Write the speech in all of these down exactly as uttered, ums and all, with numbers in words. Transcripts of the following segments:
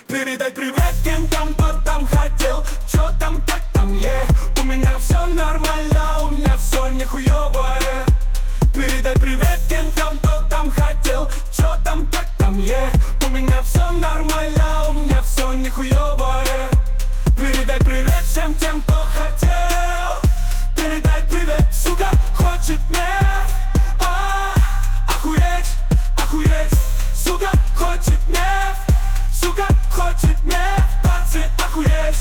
Передай привет тем там, кто там хотел. Чё там, как там, е У меня все нормально, у меня все нихуёвое. Передай привет тем там, кто там хотел. Чё там, как там, е У меня все нормально, у меня все нихуёвое. Передай привет всем тем, кто хотел. Передай привет, сука, хочет мне а, охуеть, охуеть. Сука, хочет мне, сука, хочет мне, пацы, охуеть.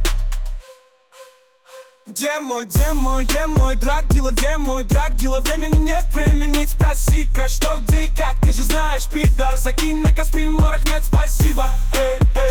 Где мой, где мой, где мой драг-дилер, где мой драг-дилер? Времени нет, времени спроси-ка, что, где и как. Ты же знаешь, пидор, закинь на Каспий, Морах, нет, спасибо. Эй, эй.